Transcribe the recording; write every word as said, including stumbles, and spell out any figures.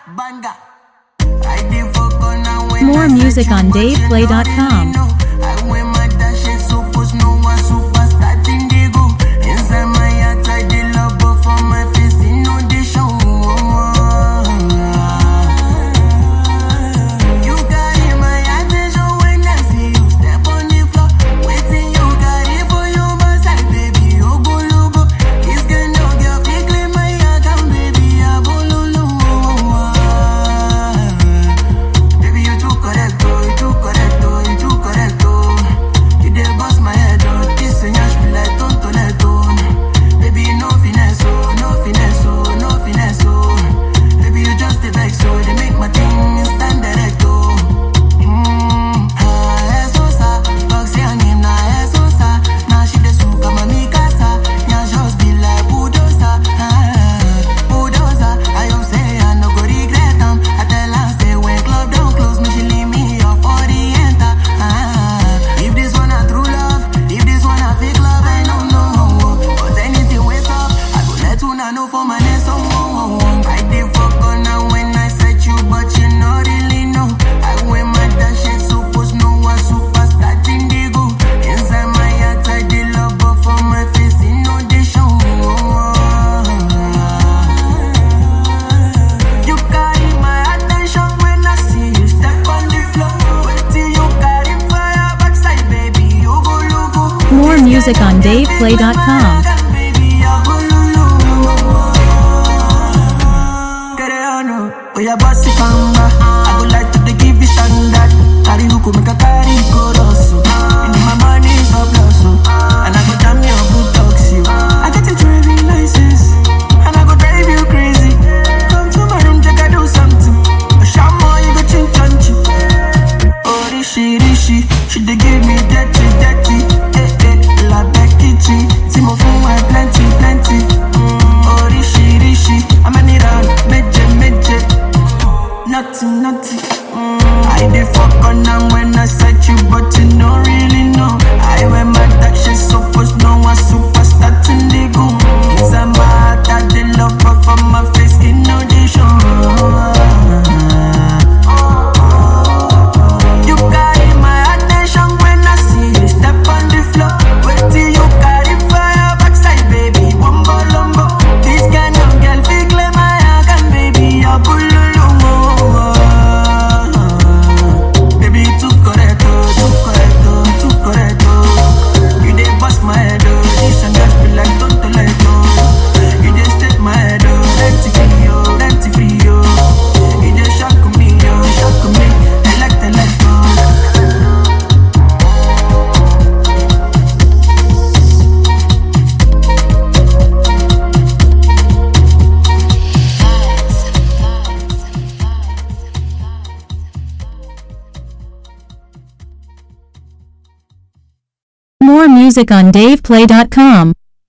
Banga. I dey fuck on her when More I music said on you, but dave you play don't dot com. really know. I wear my dash, it's supposed no one superstar thing they go. Inside my heart, I dey love, but for my face, you know they show. You carry my attention when I see you step on the floor. Waiting you carry for your side, baby. Oh, go logo. This kind of girl, fake claim my account, baby. I bololo. Baby, you too correct, oh, you too correct, oh, you too correct, oh. You dey bust my head, oh. This señor be like tonto leto. Baby, no finesse, oh, no finesse, oh, no finesse, oh. Baby, you just a vex, oh. They make my thing stand direct, oh. Mmm, ah, esosa, boxy and him na esosa. Now she dey suka mami casa. Yeah, just be like bulldozer, ah, bulldozer. I hope say I no go regret them. I tell her say when club don't close, me she leave me off for the enter. Ah, if this one a true love, if this one a fake love, I don't know. But anything waits up, I go let you know for my next song. I dey fuck on her when I set you, but you no really know. I wear my dash, it's supposed no one superstar thing they go. Inside my heart, I dey love, but for my face, you know they show. You carry my attention when I see you step on the floor. Wait till you carry fire backside, baby. You go logo. More music on dave play dot com. Baby, I go lulu. Get it on, oh. Oh, yeah, boss it banga. I go like to dey give you standard. Carry hook, make a carry go loso. And my money is up loso. And I go damn your good talks you. I get a driving license. And I go drive you crazy. Come to my room, check I do something. A shaman, you go chin chanchi. Oh, rishi, rishi. She dey give me dirty, dirty. Eh, eh, la Becky. Timo for my plenty, plenty. Mm, oh, rishi, rishi. I'm a niran, meje, meje. Nothing, nothing. Mm, I dey fuck on them when I set you, but you don't really know. I wear my dark shit, supposed no one superstar thing they go. Inside my heart, I dey love, but for my face, you know they show. You carry my attention when I see you step on the floor. Wait till you carry fire backside, baby. Wombo lumbo. This kind of girl fake claim my account, baby. I bululu. Baby, you too correct, oh, too correct, oh, too correct, oh. You dey bust my head, oh. This and that be like tonto leto. You dey step my head, oh. Rent free, oh, rent free, oh. You dey shock me, oh, shock me. Elect, elect, oh. More music on dave play dot com.